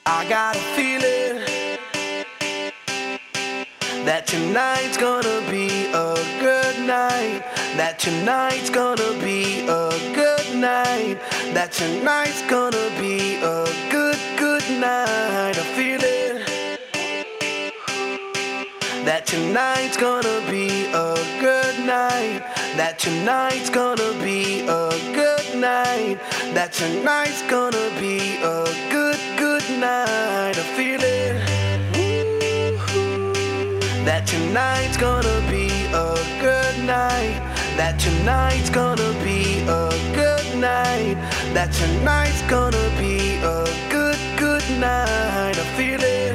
I got a feeling that tonight's gonna be a good night. That tonight's gonna be a good night. That tonight's gonna be a good night. A feeling that tonight's gonna be a good night. That tonight's gonna be a good night. That tonight's gonna be a good night. A feeling that tonight's gonna be a good night. That tonight's gonna be a good night. That tonight's gonna be a good night. A feeling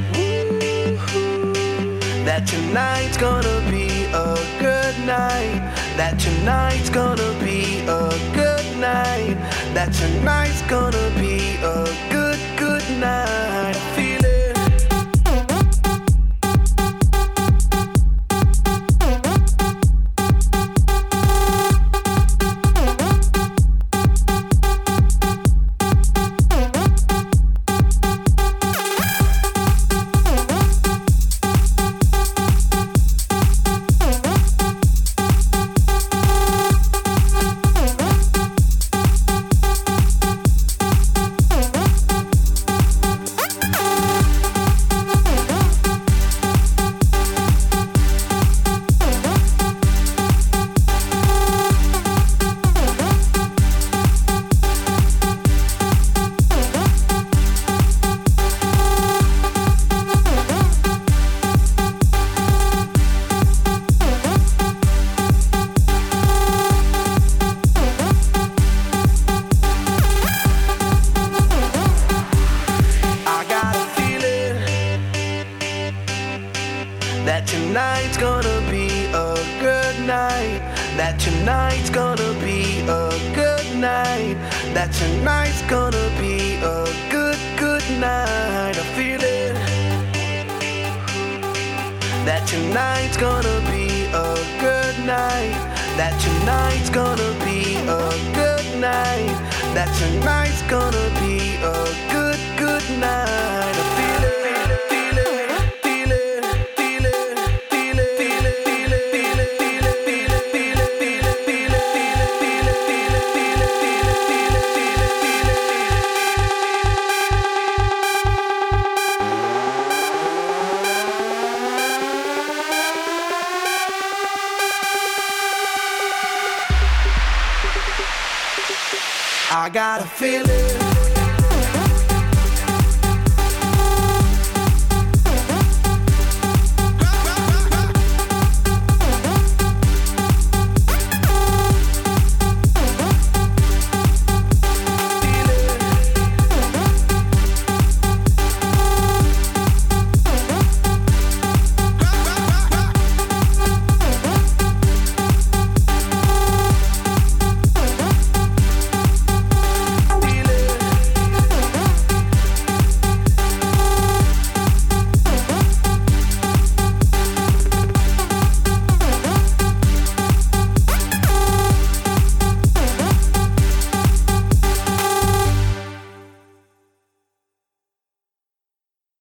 that tonight's gonna be a good night. That tonight's gonna be a good night. That tonight's gonna be a good night. I feel it. That tonight's gonna be a good night. That tonight's gonna be a good night. That tonight's gonna be a good night. I feel it. That tonight's gonna be a good night. That tonight's gonna be a good night. That tonight's gonna be a good night. I feel it. I got a feeling.